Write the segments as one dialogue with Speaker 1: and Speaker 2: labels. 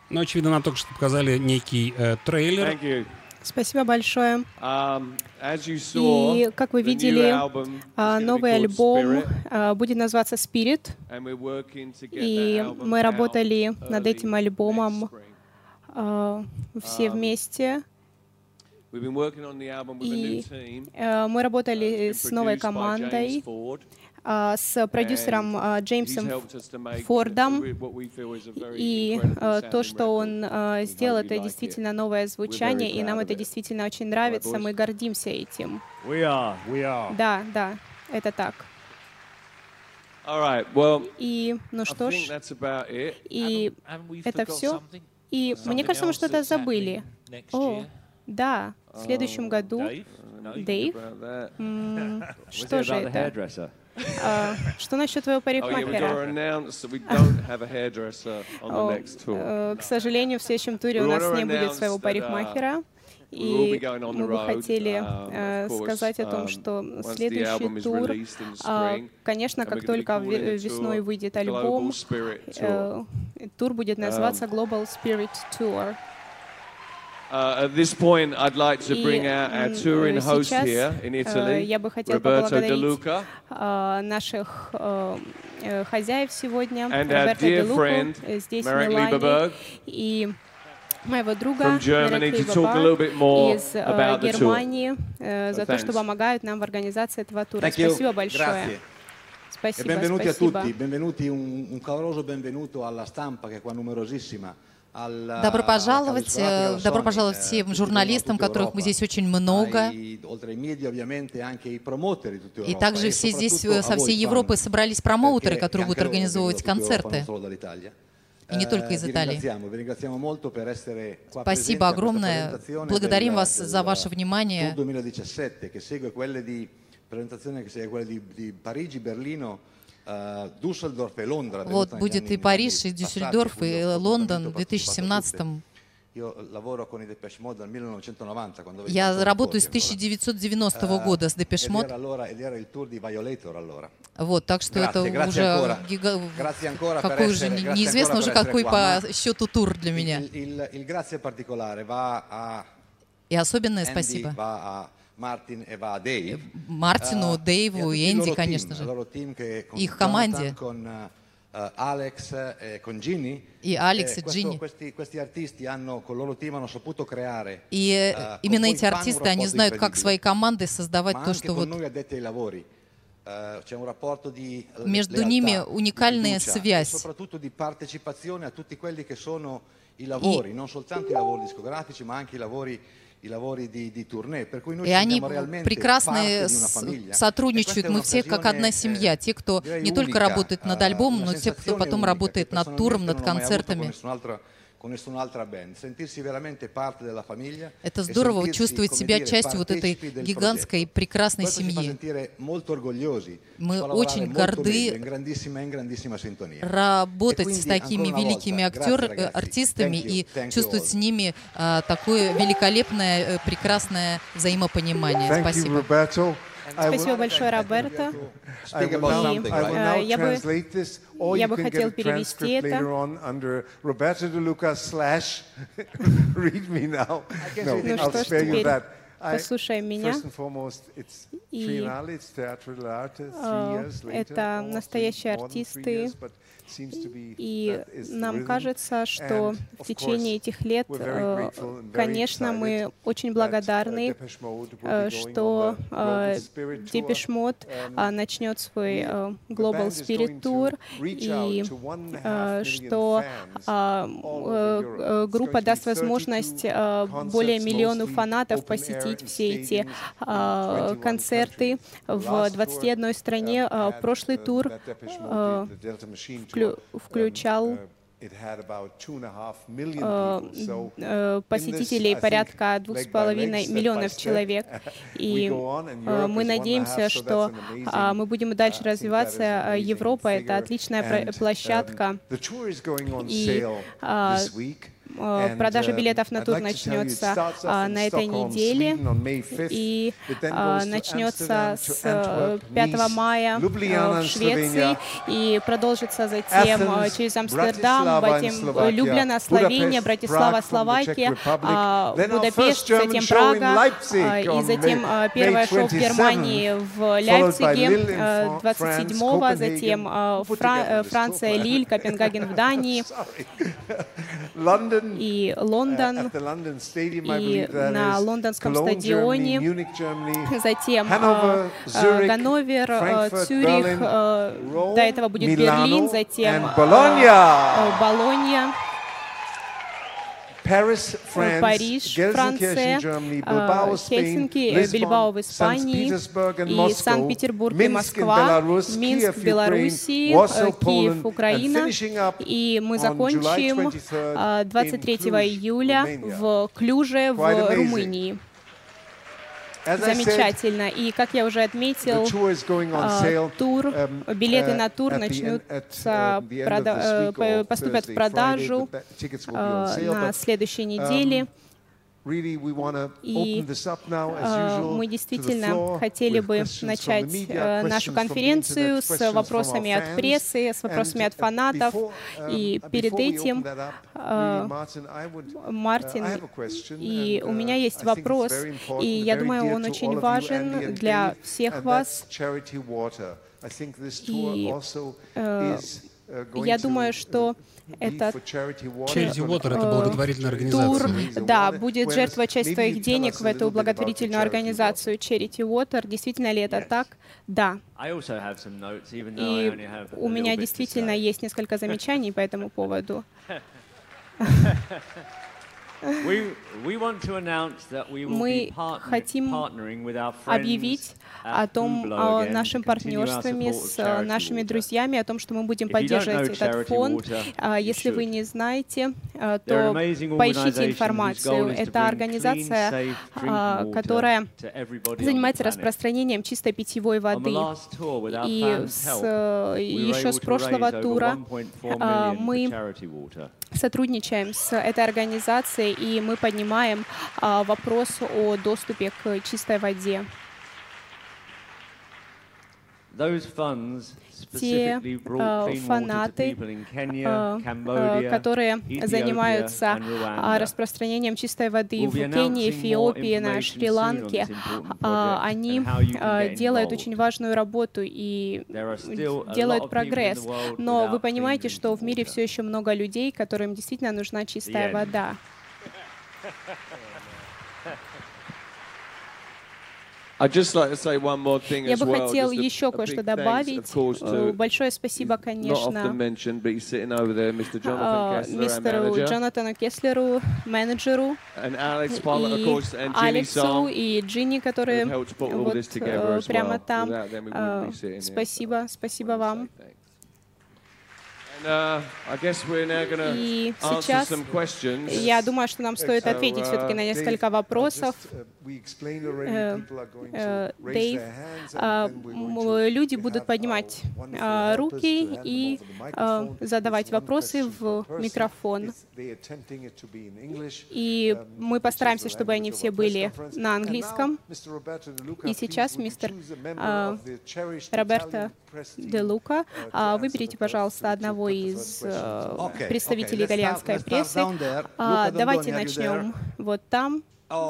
Speaker 1: Ну, очевидно, нам только что показали некий трейлер.
Speaker 2: Спасибо большое. И, как вы видели, новый альбом будет называться «Spirit». И мы работали над этим альбомом все вместе. И мы работали с новой командой, с продюсером Джеймсом Фордом. И то, что он сделал, это действительно новое звучание, и нам это действительно очень нравится. Мы гордимся этим. Да, да, это так. И, ну что ж, и это все. И мне кажется, мы что-то забыли. О, да, в следующем году, Дэйв, что же это? Что насчет твоего парикмахера? К сожалению, в следующем туре у нас не будет своего парикмахера. И мы бы хотели сказать о том, что следующий тур, конечно, как только весной выйдет альбом, тур будет называться Global Spirit Tour.
Speaker 3: At this point, I'd like to bring our touring host here in Italy,
Speaker 2: я бы хотел поблагодарить наших хозяев сегодня, Роберто Де Луку, здесь в Милане, и моего друга Марек Лейбаба из Германии за то, что помогают нам в организации этого тура. Спасибо большое. Спасибо,
Speaker 4: benvenuti
Speaker 2: спасибо.
Speaker 4: a tutti, benvenuti, un caloroso benvenuto alla stampa che è qua numerosissima.
Speaker 5: Добро пожаловать всем журналистам, которых мы здесь очень много. И также все здесь со всей Европы собрались промоутеры, которые будут организовывать концерты. И не только из Италии. Спасибо огромное. Благодарим вас за ваше внимание. Вот будет и Париж, и Дюссельдорф, и Лондон в 2017-м. Я работаю с 1990 года с Депеш Мод. Вот, так что это уже какой уже неизвестно уже какой по счету тур для меня. И особенное спасибо Мартину, Дэйву и Энди, конечно же, их команде. И Алекс, и Джинни. И именно эти артисты, они знают, как свои команды создавать то, что вот между ними уникальная связь. И они прекрасно сотрудничают, мы все как одна семья. Те, кто не только работает над альбомом, но те, кто потом работает над туром, над концертами. Это здорово чувствовать себя частью вот этой гигантской прекрасной семьи. Мы очень горды работать с такими великими артистами и чувствовать с ними такое великолепное, прекрасное взаимопонимание. Спасибо.
Speaker 2: Спасибо большое, Роберто. Я бы хотел перевести это. Ну что ж, теперь послушаем меня. И это настоящие артисты. И нам кажется, что в течение этих лет, конечно, мы очень благодарны, что Депеш Мод начнет свой Global Spirit Tour, и что группа даст возможность более миллиону фанатов посетить все эти концерты в 21 стране. Прошлый тур включал посетителей порядка 2,5 миллионов человек. И мы надеемся, что мы будем и дальше развиваться. Европа — это отличная площадка. И продажа билетов на тур начнется на этой неделе и начнется с 5 мая в Швеции и продолжится затем через Амстердам, затем Любляна, Словения, Братислава, Словакия, Будапешт, затем Прага, и затем первое шоу в Германии в Лейпциге 27-го, затем Франция, Лиль, Копенгаген в Дании, и Лондон, и на лондонском стадионе, затем Ганновер, Цюрих, до этого будет Берлин, затем Болонья, Париж, Франция, Хельсинки, Бильбао в Испании, и Санкт-Петербург и Москва, Минск, Белоруссия, Киев, Украина. И мы закончим 23 июля в Клюже в Румынии. Замечательно. И, как я уже отметил, билеты на тур поступят в продажу на следующей неделе. И мы действительно хотели бы начать нашу конференцию с вопросами от прессы, с вопросами от фанатов. И перед этим, Мартин, и у меня есть вопрос, и я думаю, он очень важен для всех вас. И я думаю, что этот
Speaker 1: Charity Water — это благотворительная организация.
Speaker 2: Тур, да, будет жертвовать часть своих денег в эту благотворительную организацию Charity Water. Действительно ли это так? Да. И у меня действительно есть несколько замечаний по этому поводу. Мы хотим объявить о нашем партнерстве с нашими друзьями, о том, что мы будем поддерживать этот фонд. Если вы не знаете, то поищите информацию. Это организация, которая занимается распространением чистой питьевой воды. И еще с прошлого тура мы сотрудничаем с этой организацией, и мы поднимаем вопрос о доступе к чистой воде. Те фанаты, которые занимаются распространением чистой воды в Кении, Эфиопии, на Шри-Ланке, они делают очень важную работу и делают прогресс. Но вы понимаете, что в мире все еще много людей, которым действительно нужна чистая вода. Я бы хотел еще кое-что добавить. Большое спасибо, конечно, мистеру Джонатану Кеслеру, менеджеру, и Алексу, и Джинни, которые вот прямо там. Спасибо вам. И сейчас я думаю, что нам стоит ответить все-таки на несколько вопросов. Дэйв, люди будут поднимать руки и задавать вопросы в микрофон. И мы постараемся, чтобы они все были на английском. И сейчас мистер Роберто де Лука, выберите, пожалуйста, одного из представителей итальянской прессы. Давайте начнем вот там.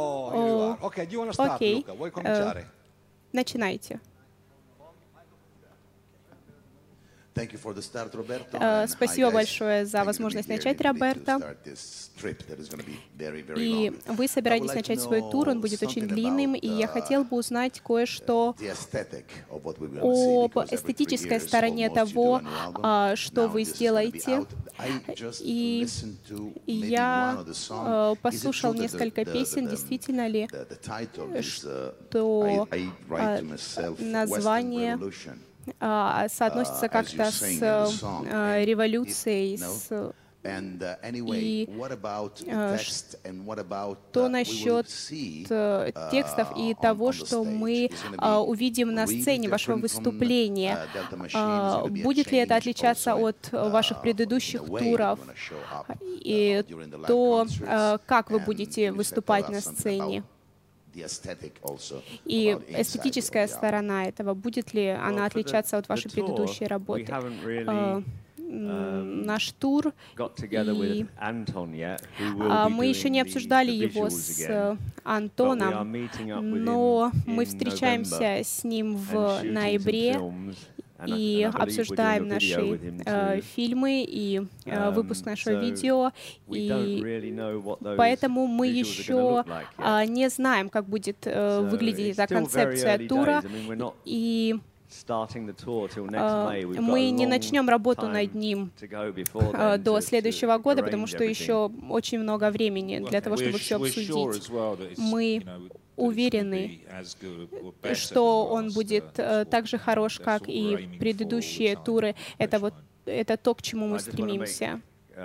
Speaker 2: Окей. Начинайте. Спасибо большое за возможность начать, Роберто. И вы собираетесь начать свой тур, он будет очень длинным, и я хотел бы узнать кое-что об эстетической стороне того, что вы сделаете. И я послушал несколько песен, действительно ли, что название соотносится как-то с революцией, с И что насчет текстов и того, что мы увидим на сцене вашего выступления? Будет ли это отличаться от ваших предыдущих туров? И то, как вы будете выступать на сцене? И эстетическая сторона этого, будет ли она отличаться от вашей предыдущей работы? Наш тур, и мы еще не обсуждали его с Антоном, но мы встречаемся с ним в ноябре и обсуждаем наши фильмы и выпуск нашего видео, и поэтому мы еще не знаем, как будет выглядеть эта концепция тура, и мы не начнем работу над ним до следующего года, потому что еще очень много времени для того, чтобы все обсудить. Мы уверены, что он будет так же хорош, как и предыдущие туры. Это то, к чему мы стремимся.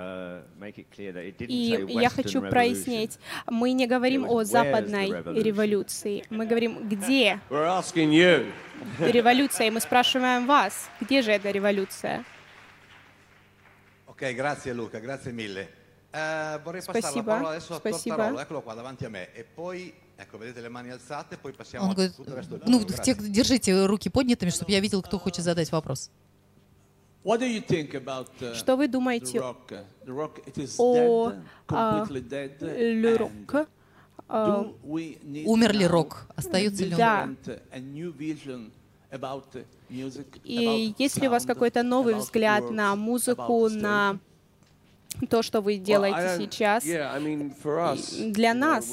Speaker 2: И я хочу прояснить, мы не говорим о западной революции, мы говорим, где революция, и мы спрашиваем вас, где же эта революция? Спасибо, спасибо.
Speaker 5: Он говорит, держите руки поднятыми, чтобы я видел, кто хочет задать вопрос.
Speaker 2: Что вы думаете о Le Rock?
Speaker 5: Умер ли рок? Остается ли он?
Speaker 2: Да. И есть ли у вас какой-то новый взгляд на музыку, на то, что вы делаете сейчас? Для нас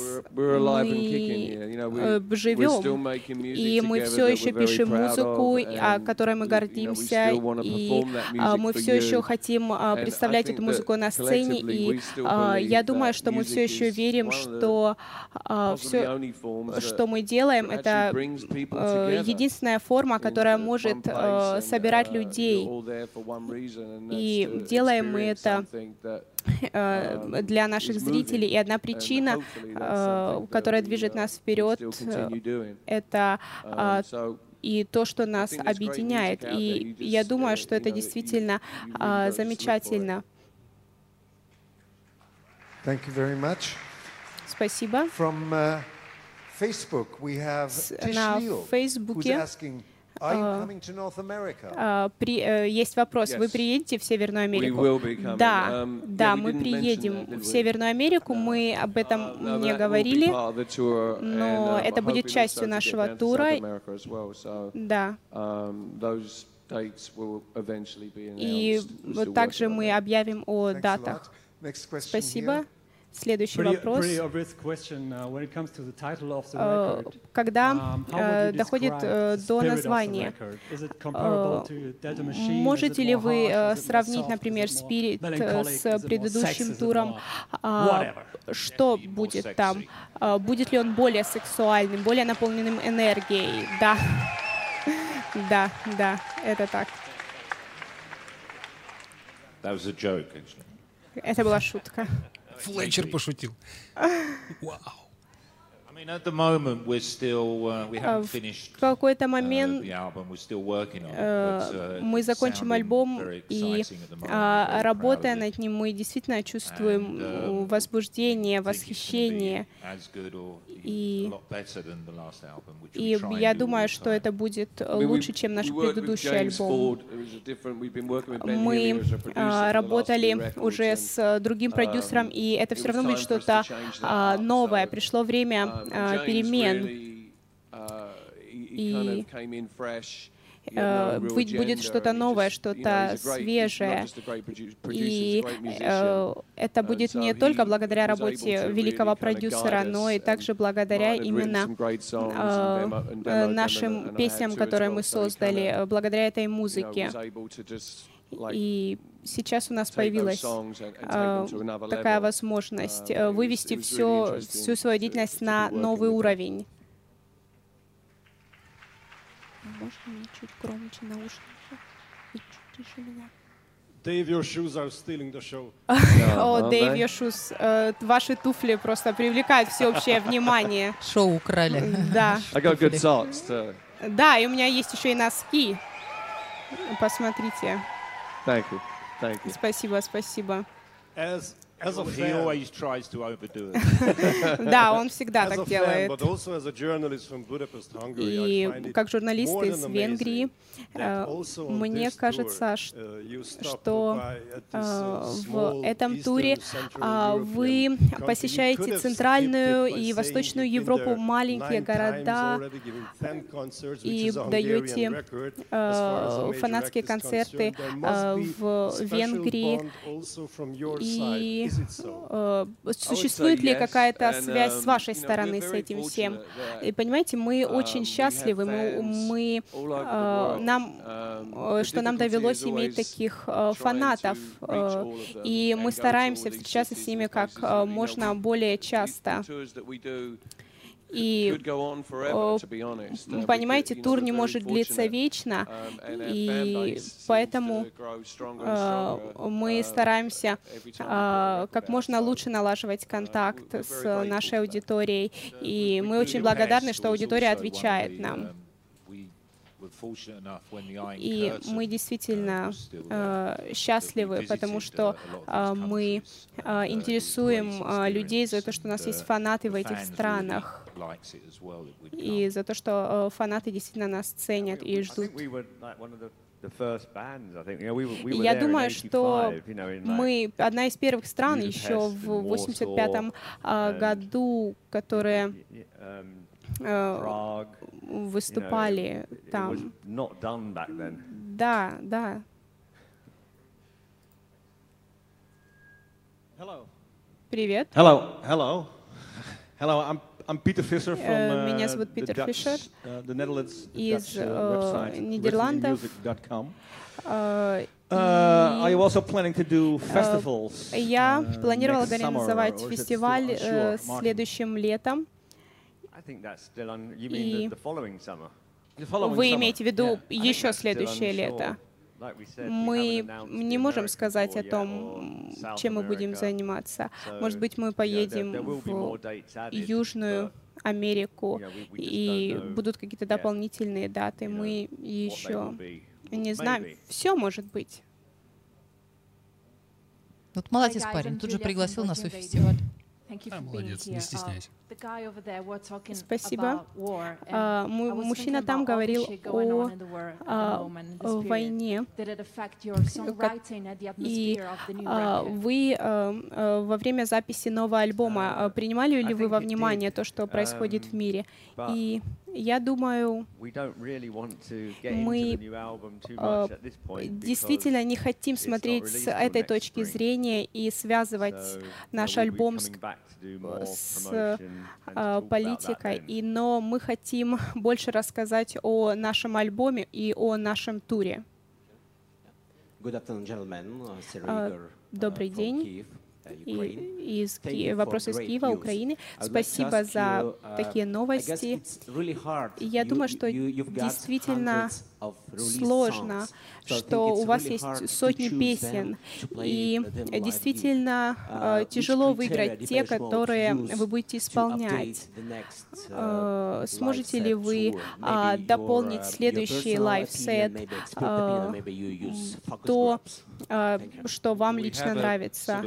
Speaker 2: мы живем, и мы все еще пишем музыку, которой мы гордимся, и мы все еще хотим представлять эту музыку на сцене, и я думаю, что мы все еще верим, что все, что мы делаем, это единственная форма, которая может собирать людей, и делаем мы это для наших зрителей. И одна причина, которая движет нас вперед, это и то, что нас объединяет. И я думаю, что это действительно замечательно. Спасибо. На Фейсбуке есть вопрос. Вы приедете в Северную Америку? Да, мы приедем в Северную Америку. Мы об этом не говорили, но это будет частью нашего тура. Да. И также мы объявим о датах. Спасибо. Следующий вопрос. Когда доходит до названия, можете ли вы сравнить, например, Spirit с предыдущим туром? Что будет там? Будет ли он более сексуальным, более наполненным энергией? Да. Да, это так. Это была шутка.
Speaker 1: Флетчер пошутил. Вау.
Speaker 2: В какой-то момент мы закончим альбом, и работая над ним, мы действительно чувствуем возбуждение, восхищение. И я думаю, что это будет лучше, чем наш предыдущий альбом. Мы работали уже с другим продюсером, и это все равно будет что-то новое. Пришло время перемен, и будет что-то новое, что-то свежее. И это будет не только благодаря работе великого продюсера, но и также благодаря именно нашим песням, которые мы создали, благодаря этой музыке. И сейчас у нас появилась такая возможность вывести всю свою деятельность на новый уровень. Можно мне чуть громче наушники и чуть тише меня?
Speaker 6: Dave, your shoes are stealing the show.
Speaker 2: О, Дэйв, your shoes. Ваши туфли просто привлекают всеобщее внимание.
Speaker 5: Шоу украли.
Speaker 2: Да.
Speaker 3: I got good socks too.
Speaker 2: Да, и у меня есть еще и носки. Посмотрите.
Speaker 3: Thank you. Thank you.
Speaker 2: Спасибо, спасибо.
Speaker 6: As a fan,
Speaker 7: he always tries to overdo it.
Speaker 2: Да, он всегда
Speaker 6: as
Speaker 2: так
Speaker 6: a fan,
Speaker 2: делает.
Speaker 6: but also as a journalist from Budapest, Hungary, I
Speaker 2: И
Speaker 6: find it
Speaker 2: как журналист
Speaker 6: more
Speaker 2: из
Speaker 6: than
Speaker 2: Венгрии,
Speaker 6: amazing that also on
Speaker 2: мне
Speaker 6: this
Speaker 2: кажется,
Speaker 6: tour, you stopped
Speaker 2: что
Speaker 6: by at this,
Speaker 2: в
Speaker 6: small
Speaker 2: этом
Speaker 6: Eastern
Speaker 2: туре
Speaker 6: Central
Speaker 2: вы
Speaker 6: European country.
Speaker 2: посещаете
Speaker 6: You could have
Speaker 2: Центральную
Speaker 6: skipped it by
Speaker 2: и
Speaker 6: saying
Speaker 2: Восточную
Speaker 6: you've been
Speaker 2: Европу,
Speaker 6: there
Speaker 2: маленькие
Speaker 6: 9 times
Speaker 2: города,
Speaker 6: already, giving 10 concerts, which
Speaker 2: и
Speaker 6: is a Hungarian
Speaker 2: даете
Speaker 6: record as far as a major
Speaker 2: фанатские
Speaker 6: act is
Speaker 2: концерты
Speaker 6: concerned. There must be
Speaker 2: в
Speaker 6: special
Speaker 2: Венгрии.
Speaker 6: bond also from your side.
Speaker 2: И
Speaker 6: Is it so?
Speaker 2: существует ли какая-то связь с вашей стороны с этим всем? И понимаете, мы очень счастливы, что нам довелось иметь таких фанатов, и мы стараемся встречаться с ними как можно более часто. И, понимаете, тур не может длиться вечно, и поэтому мы стараемся как можно лучше налаживать контакт с нашей аудиторией, и мы очень благодарны, что аудитория отвечает нам. И мы действительно счастливы, потому что мы интересуем людей за то, что у нас есть фанаты в этих странах, и за то, что фанаты действительно нас ценят и ждут. Я думаю, что мы одна из первых стран еще в 1985 году, которые выступали там. Да, да. Привет.
Speaker 7: Hello. I'm Peter Visser from
Speaker 2: Меня зовут Питер Фишер
Speaker 7: the Netherlands,
Speaker 2: из
Speaker 7: website,
Speaker 2: Нидерландов.
Speaker 7: Are you also planning to do festivals?
Speaker 2: Я планировала организовать фестиваль следующим летом. И вы имеете в виду еще следующее лето? Мы не можем сказать о том, чем мы будем заниматься. Может быть, мы поедем в Южную Америку, и будут какие-то дополнительные даты. Мы еще не знаем. Все может быть.
Speaker 5: Вот молодец парень, тут же пригласил на свой фестиваль.
Speaker 1: Молодец, не стесняйся.
Speaker 2: Спасибо. Мужчина там говорил о войне. И вы во время записи нового альбома принимали ли вы во внимание то, что происходит в мире? И я думаю, мы действительно не хотим смотреть с этой точки зрения и связывать наш альбом с политикой, но мы хотим больше рассказать о нашем альбоме и о нашем туре. Добрый день. Вопрос из Киева, Украины. Спасибо за такие новости. Я думаю, что действительно сложно, что у вас есть сотни песен, и действительно тяжело выбрать те, которые вы будете исполнять. Сможете ли вы дополнить следующий лайв-сет, то, что вам лично нравится?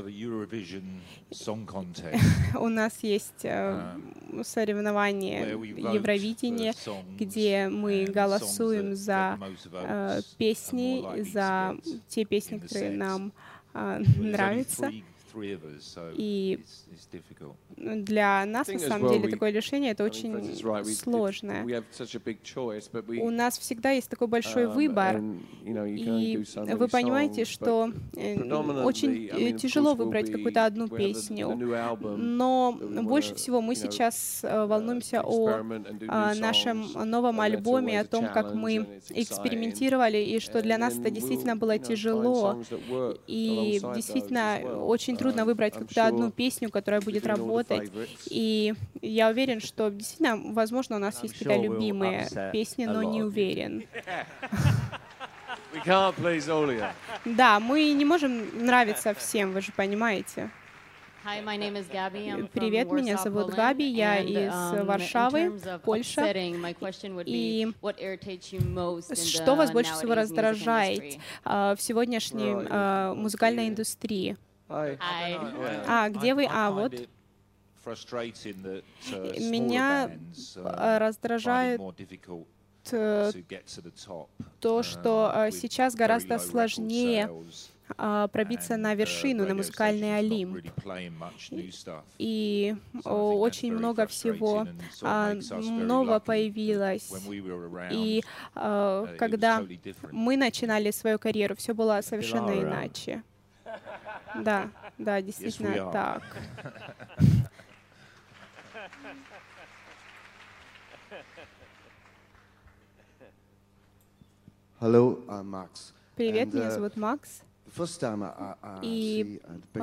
Speaker 2: У нас есть соревнование Евровидения, где мы голосуем за песни, за те песни, которые нам нравятся. И для нас, на самом деле, такое решение — это очень сложное. У нас всегда есть такой большой выбор, и вы понимаете, что очень тяжело выбрать какую-то одну песню, но больше всего мы сейчас волнуемся о нашем новом альбоме, о том, как мы экспериментировали, и что для нас это действительно было тяжело, и действительно очень трудно выбрать какую-то одну песню, которая будет работать. И я уверен, что действительно, возможно, у нас есть какие-то любимые песни, но не уверен. Да, мы не можем нравиться всем, вы же понимаете.
Speaker 8: Привет, меня зовут Габи, я из Варшавы, Польша.
Speaker 2: И что вас больше всего раздражает в сегодняшней музыкальной индустрии? Где вы? Вот. Меня раздражает то, что сейчас гораздо сложнее пробиться на вершину, на музыкальный Олимп. И очень много всего нового появилось. И когда мы начинали свою карьеру, все было совершенно иначе. Да, действительно так.
Speaker 9: Hello, I'm Max.
Speaker 2: Привет, меня зовут Макс. И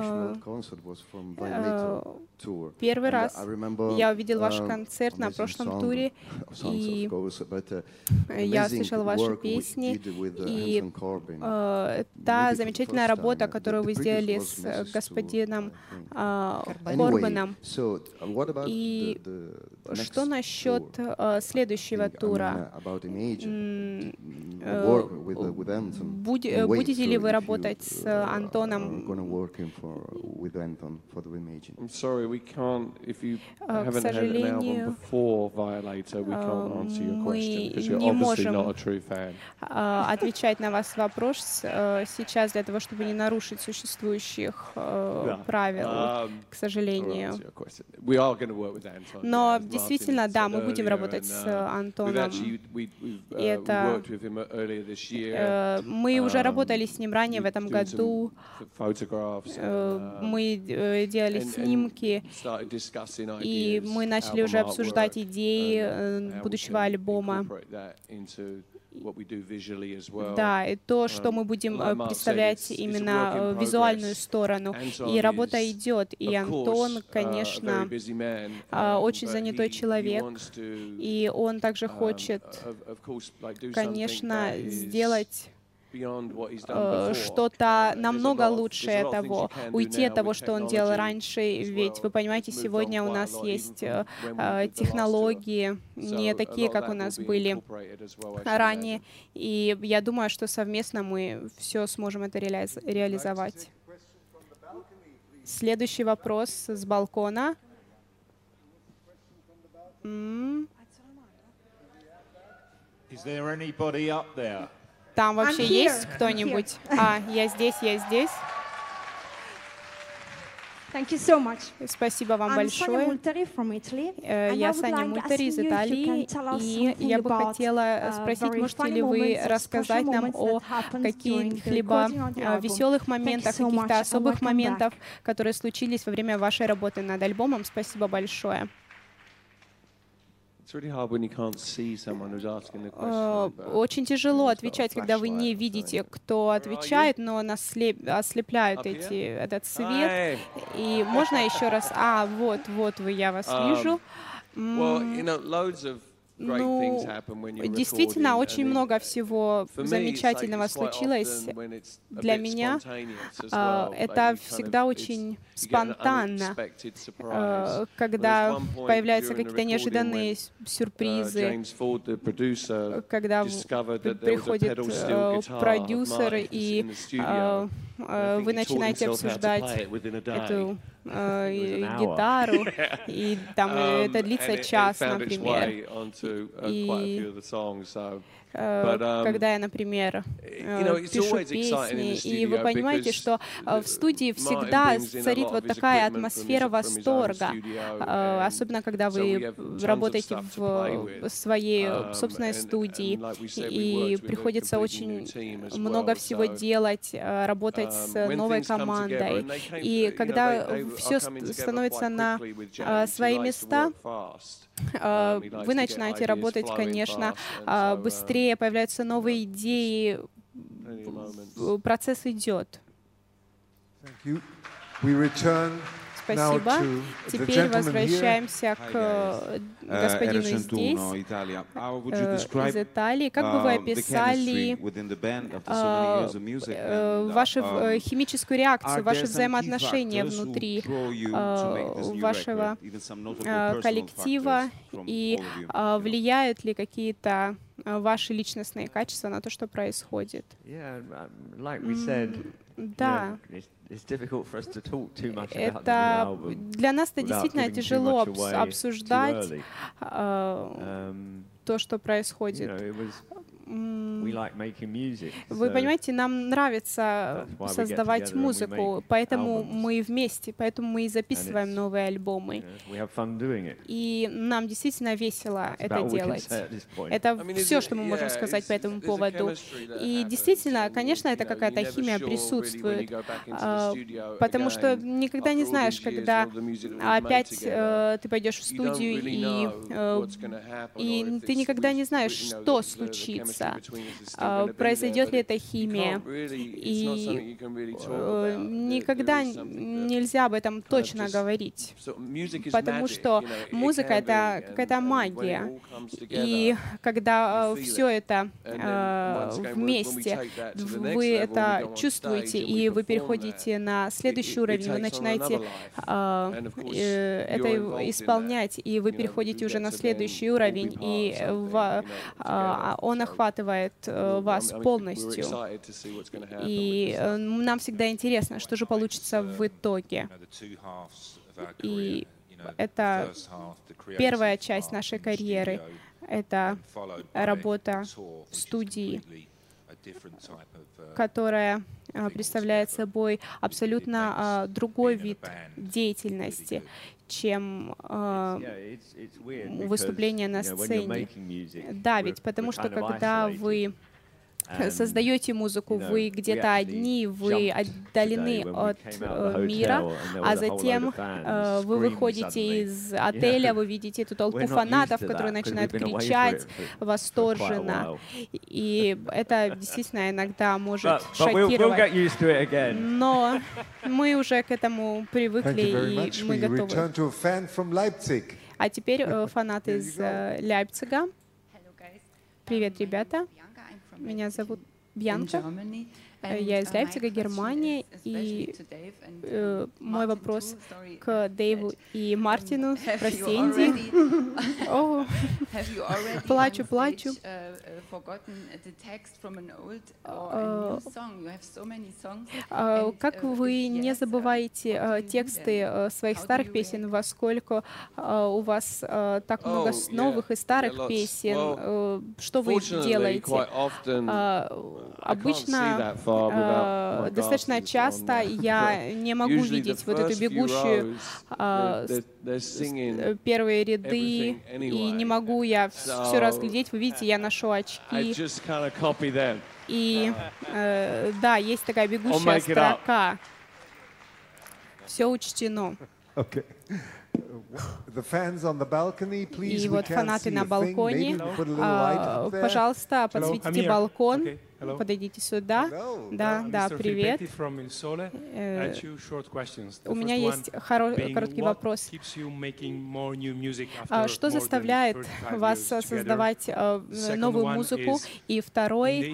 Speaker 2: первый раз я увидел ваш концерт на прошлом туре, и я слышал ваши песни, и та замечательная работа, которую вы сделали с господином Корбаном. И что насчет следующего тура? Будете ли вы работать с Антоном? К сожалению, мы не можем отвечать на ваш вопрос сейчас для того, чтобы не нарушить существующих правил, к сожалению. Но действительно, да, мы будем работать с Антоном. Мы уже работали с ним ранее в этом году. Мы делали снимки, и мы начали уже обсуждать идеи будущего альбома. Да, и то, что мы будем представлять именно визуальную сторону. И работа идет. И Антон, конечно, очень занятой человек. И он также хочет, конечно, сделать что-то намного лучше того, уйти от того, что он делал раньше, ведь вы понимаете, сегодня у нас есть технологии не такие, как у нас были ранее, и я думаю, что совместно мы все сможем это реализовать. Следующий вопрос с балкона. Там вообще есть кто-нибудь? Я здесь. Спасибо вам большое. Я Саня Мультари из Италии, и я бы хотела спросить, можете ли вы рассказать нам о каких-либо веселых моментах, каких-то особых моментах, которые случились во время вашей работы над альбомом? Спасибо большое. Очень тяжело отвечать, когда вы не видите, кто отвечает, но он ослепляют этот свет. И можно еще раз? Вот вы, я вас вижу. Действительно, очень много всего замечательного случилось для меня. Это всегда очень спонтанно, когда появляются какие-то неожиданные сюрпризы, когда приходит продюсер, и вы начинаете обсуждать эту гитару, и там это длится час, например. И когда я, например, пишу песни, и вы понимаете, что в студии всегда царит вот такая атмосфера восторга, особенно когда вы работаете в своей собственной студии, и приходится очень много всего делать, работать с новой командой. И когда все становится на свои места, вы начинаете работать, конечно, быстрее, появляются новые идеи, процесс идет. спасибо. Теперь возвращаемся к господину здесь, из Италии. Как бы вы описали вашу химическую реакцию, ваши взаимоотношения внутри вашего коллектива, и влияют ли какие-то ваши личностные качества на то, что происходит? Да. Это для нас это действительно тяжело обсуждать то, что происходит. Вы понимаете, нам нравится создавать музыку, поэтому мы вместе, поэтому мы и записываем новые альбомы. И нам действительно весело это делать. Это все, что мы можем сказать по этому поводу. И действительно, конечно, это какая-то химия присутствует, потому что никогда не знаешь, когда опять ты пойдешь в студию, и ты никогда не знаешь, что случится. Произойдет ли эта химия. И никогда нельзя об этом точно говорить, потому что музыка — это какая-то магия. И когда все это вместе, вы это чувствуете, и вы переходите на следующий уровень, вы начинаете это исполнять, и вы переходите уже на следующий уровень, и он охватывает вас полностью. И нам всегда интересно, что же получится в итоге. И это первая часть нашей карьеры. Это работа в студии, которая представляет собой абсолютно другой вид деятельности, чем выступление на сцене. Да, ведь потому что когда вы создаете музыку, вы где-то одни, вы отдалены от мира, а затем вы выходите из отеля, вы видите эту толпу фанатов, которые начинают кричать восторженно. И это действительно иногда может шокировать. Но мы уже к этому привыкли, и мы готовы. А теперь фанат из Лейпцига. Привет, ребята. Меня зовут Бьянка. Я из Лейпцига, Германия, и мой вопрос к Дэйву и Мартину про Сэнди. Плачу. Как вы не забываете тексты своих старых песен, во сколько у вас так много новых и старых песен? Что вы делаете? Обычно достаточно часто я не могу видеть вот эту бегущую первые ряды, и не могу я все разглядеть. Вы видите, я ношу очки. И да, есть такая бегущая строка. Все учтено. И вот фанаты на балконе, пожалуйста, подсветите балкон. Подойдите сюда. Да, привет. У меня есть короткий вопрос. Что заставляет вас создавать новую музыку? И второй,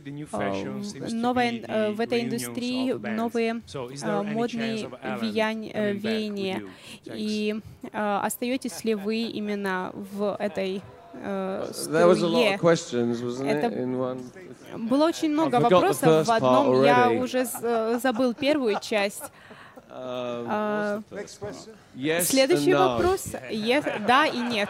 Speaker 2: в этой индустрии новые модные веяния. И остаетесь ли вы именно в этой струе? Было очень много вопросов в одном. Я уже забыл первую часть. Следующий вопрос. Да и нет.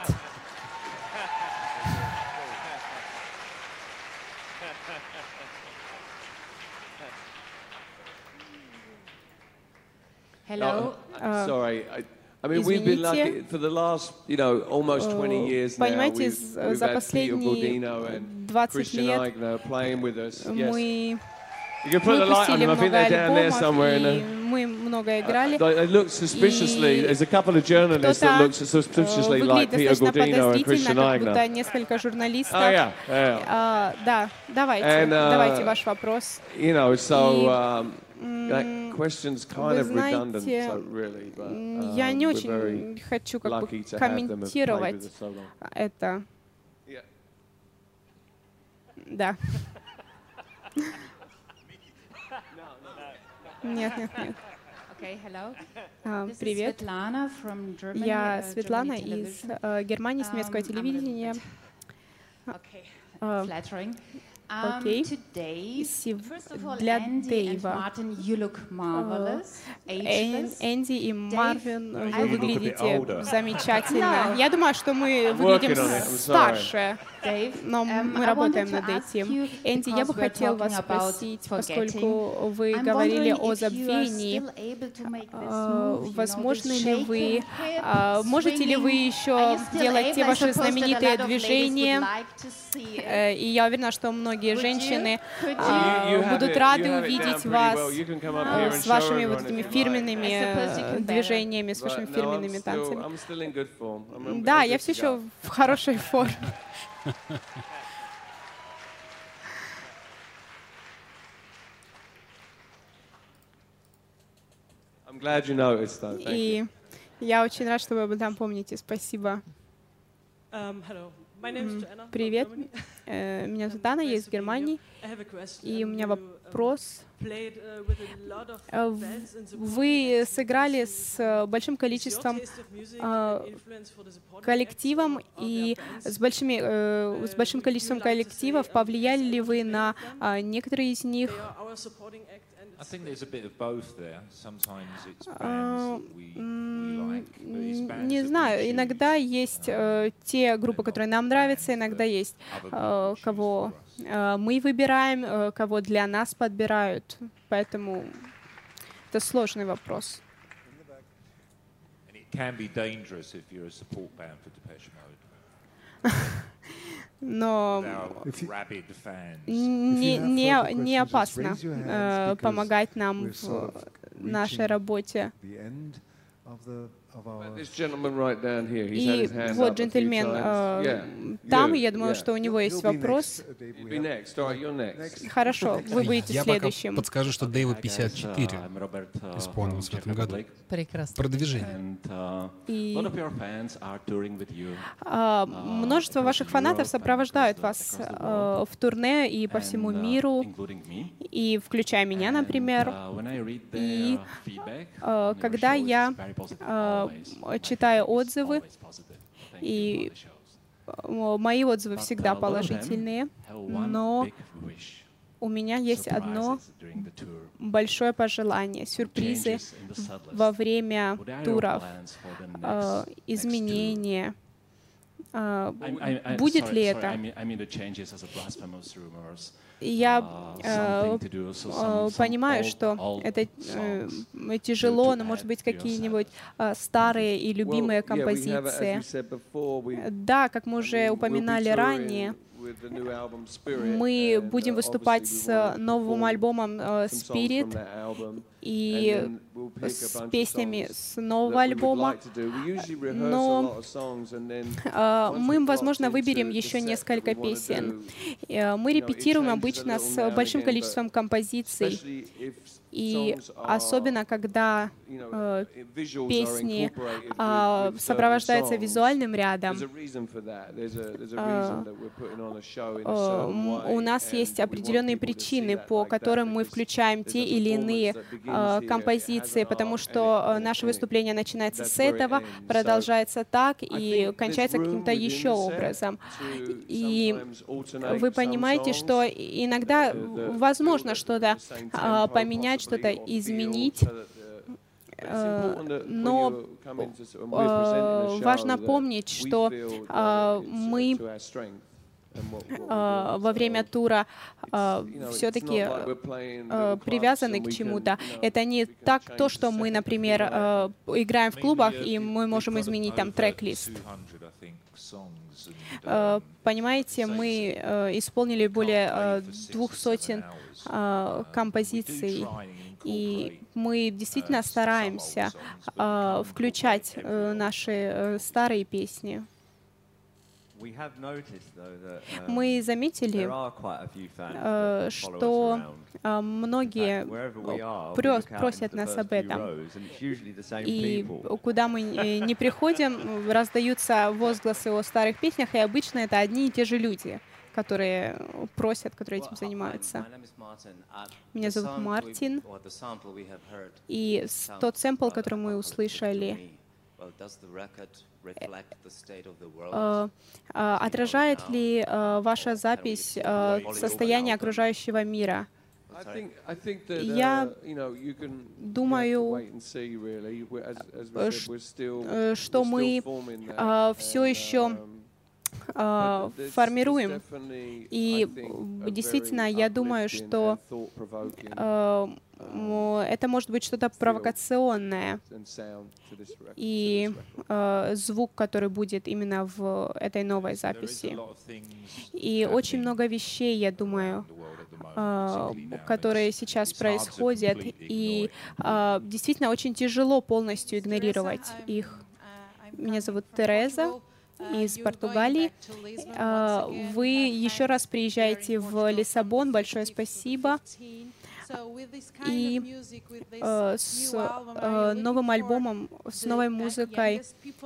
Speaker 3: Hello. Sorry. I mean, we've been lucky for the last, almost 20 years now.
Speaker 2: Понимаете, за последние 20 лет мы выпустили много альбомов, и мы много играли. Кто-то выглядит достаточно подозрительно, как будто несколько журналистов. Да, давайте ваш вопрос. Вы знаете, я не очень хочу как бы комментировать это. Да. Нет. Привет. Я Светлана из Германии, с немецкого телевидения. Окей. Для Дэйва. Энди и Марвин, вы выглядите замечательно. Я думаю, что мы выглядим старше, но мы работаем над этим. Энди, я бы хотел вас спросить, поскольку вы говорили о забвении, возможно ли вы, можете ли вы еще делать те ваши знаменитые движения? И я уверена, что многие женщины будут рады увидеть вас с вашими вот этими фирменными движениями, с вашими фирменными танцами. Да, я все еще в хорошей форме. И я очень рад, что вы об этом помните. Спасибо. Привет, меня зовут Анна, я из Германии, и у меня вопрос. Вы сыграли с большим количеством коллективов, и с большим количеством коллективов повлияли ли вы на некоторые из них? Не знаю, иногда есть те группы, которые нам нравятся, иногда есть кого мы выбираем, кого для нас подбирают, поэтому это сложный вопрос. Но не опасно помогать нам в нашей работе. И вот джентльмен там, и я думаю, что у него есть вопрос. Хорошо, вы будете следующим.
Speaker 1: Я пока подскажу, что Дэйву 54 исполнилось в этом году.
Speaker 5: Прекрасно.
Speaker 1: Продвижение.
Speaker 2: И множество ваших фанатов сопровождают вас в турне и по всему миру, и включая меня, например. И когда я читаю отзывы, и мои отзывы всегда положительные, но у меня есть одно большое пожелание, сюрпризы во время туров, изменения. Будет ли это? Я понимаю, что это тяжело, но, может быть, какие-нибудь старые и любимые композиции. Да, как мы уже упоминали ранее, мы будем выступать с новым альбомом Spirit и с песнями с нового альбома, но мы, возможно, выберем еще несколько песен. Мы репетируем обычно с большим количеством композиций, и особенно когда песни сопровождаются визуальным рядом, у нас есть определенные причины, по которым мы включаем те или иные композиции, потому что наше выступление начинается с этого, продолжается так и кончается каким-то еще образом. И вы понимаете, что иногда возможно что-то поменять, что-то изменить, но важно помнить, что мы во время тура все-таки привязаны к чему-то. Это не так то, что мы, например, играем в клубах, и мы можем изменить там трек-лист. Понимаете, мы исполнили более 200 композиций, и мы действительно стараемся включать наши старые песни. Мы заметили, что многие просят нас об этом. И куда мы не приходим, раздаются возгласы о старых песнях, и обычно это одни и те же люди, которые просят, которые этим занимаются. Меня зовут Мартин, и тот сэмпл, который мы услышали, отражает ли ваша запись состояние окружающего мира? Я думаю, что мы все еще формируем. И действительно, я думаю, что это может быть что-то провокационное. И звук, который будет именно в этой новой записи. И очень много вещей, я думаю, которые сейчас происходят. И действительно, очень тяжело полностью игнорировать их. Меня зовут Тереза из Португалии. Вы еще раз приезжаете в Лиссабон. Большое спасибо. И с новым альбомом, с новой музыкой.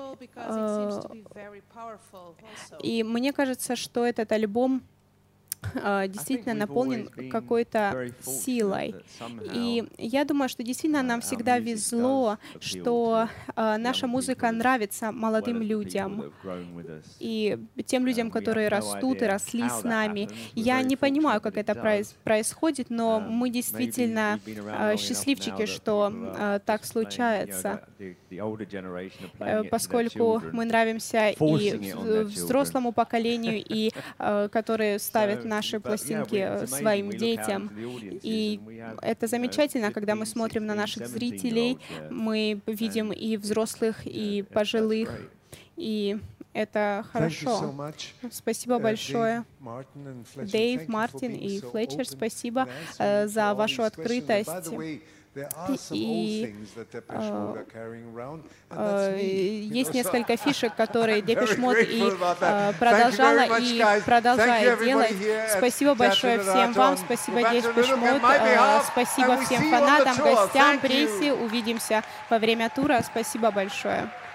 Speaker 2: И мне кажется, что этот альбом действительно наполнен какой-то силой. И я думаю, что действительно нам всегда везло, что наша музыка нравится молодым людям и тем людям, которые растут и росли с нами. Я не понимаю, как это происходит, но мы действительно счастливчики, что так случается, поскольку мы нравимся и взрослому поколению, и которые ставят наши пластинки своим детям. И это замечательно, когда мы смотрим на наших зрителей, мы видим и взрослых, и пожилых, и это хорошо. Спасибо большое. Дэйв, Мартин и Флетчер, спасибо за вашу открытость. И есть несколько фишек, которые Депеш Мод и продолжала и продолжает делать. Спасибо большое всем вам, спасибо Депеш Мод, спасибо всем фанатам, гостям, прессе. Увидимся во время тура. Спасибо большое.